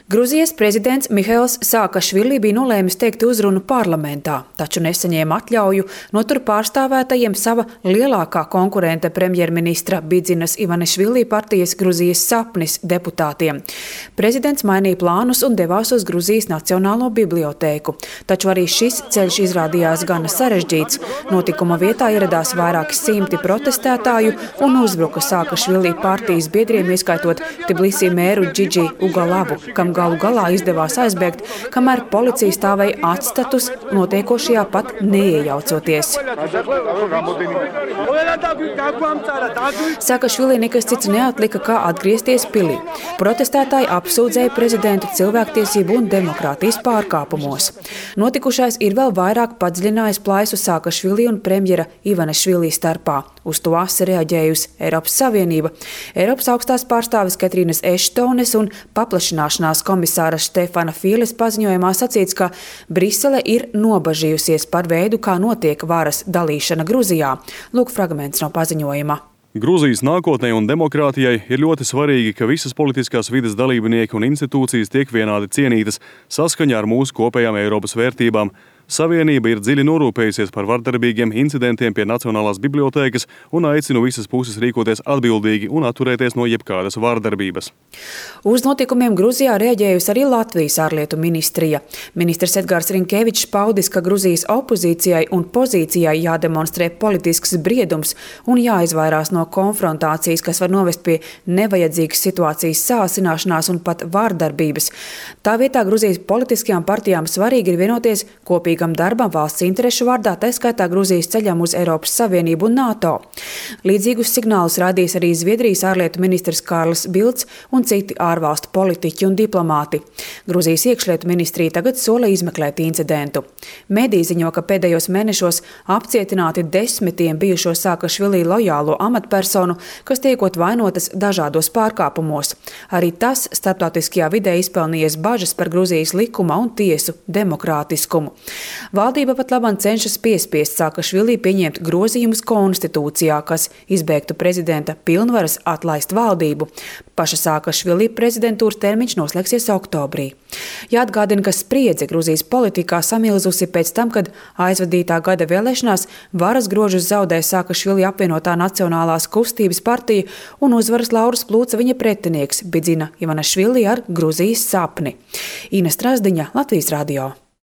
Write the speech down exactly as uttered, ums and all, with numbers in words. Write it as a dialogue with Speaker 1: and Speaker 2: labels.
Speaker 1: Gruzijas prezidents Mihails Saakašvili bija nolēmis teikt uzrunu parlamentā, taču nesaņēma atļauju no tur pārstāvētajiem sava lielākā konkurente premjerministra Bidzinas Ivanišvili partijas Gruzijas sapnis deputātiem. Prezidents mainīja plānus un devās uz Gruzijas Nacionālo bibliotēku, taču arī šis ceļš izrādījās gana sarežģīts. Notikuma vietā ieradās vairāki simti protestētāju un uzbruka Saakašvili partijas biedriem, ieskaitot Tbilisi mēru Džidži Ugalavu, kam galu galā izdevās aizbēgt, kamēr policija stāvēja atstatus, notiekošajā pat neiejaucoties. Saakašvili nekas cits neatlika, kā atgriezties pilī. Protestētāji apsūdzēja prezidentu cilvēktiesību un demokrātijas pārkāpumos. Notikušais ir vēl vairāk padziļinājis plaisu Saakašvili un premjera Ivanišvili starpā. Uz to asi reaģējusi Eiropas Savienība. Eiropas augstās pārstāves Katrīnas Eštones un paplašināšanās komisāra Štefana Fīles paziņojumā sacīts, ka Brisele ir nobažījusies par veidu, kā notiek varas dalīšana Gruzijā. Lūk fragments no paziņojuma.
Speaker 2: Gruzijas nākotnei un demokrātijai ir ļoti svarīgi, ka visas politiskās vides dalībnieki un institūcijas tiek vienādi cienītas saskaņā ar mūsu kopējām Eiropas vērtībām. Savienība ir dziļi norūpējusies par vardarbīgiem incidentiem pie Nacionālās bibliotēkas un aicinu visas puses rīkoties atbildīgi un atturēties no jebkādas vardarbības.
Speaker 1: Uz notikumiem Gruzijā reaģējusi arī Latvijas ārlietu ministrija. Ministrs Edgars Rinkevičs paudis, ka Gruzijas opozīcijai un pozīcijai jādemonstrē politisks briedums un jāizvairās no konfrontācijas, kas var novest pie nevajadzīgas situācijas sāsināšanās un pat vardarbības. Tā vietā Gruzijas politiskajām partijām svarīgi ir vienoties kopīgi darbam valsts interešu vārdā, tā skaitā Gruzijas ceļam uz Eiropas Savienību un NATO. Līdzīgus signālus rādīs arī Zviedrijas ārlietu ministrs Kārlis Bilds un citi ārvalstu politiķi un diplomāti. Gruzijas iekšlietu ministrija tagad sola izmeklēt incidentu. Mediji ziņo, ka pēdējos mēnešos apcietināti desmitiem bijušo Saakašvili lojālo amatpersonu, kas tiekot vainotas dažādos pārkāpumos. Arī tas starptautiskajā vidē izpelnījies bažas par Gruzijas likuma un tiesu demokrātiskumu. Valdība pat labam cenšas piespiest Saakašvili pieņemt grozījumus konstitūcijā, kas izbeigtu prezidenta pilnvaras atlaist valdību. Paša Saakašvili prezidentūras termiņš noslēgsies oktobrī. Jāatgādina, ka spriedze Gruzijas politikā samilzusi pēc tam, kad aizvadītā gada vēlēšanās varas grožus zaudēja Saakašvili apvienotā Nacionālās kustības partija un uzvaras laurus plūca viņa pretinieks Bidzina Ivanišvili ar Gruzijas sapni. Ina Strasdiņa, Latvijas radio.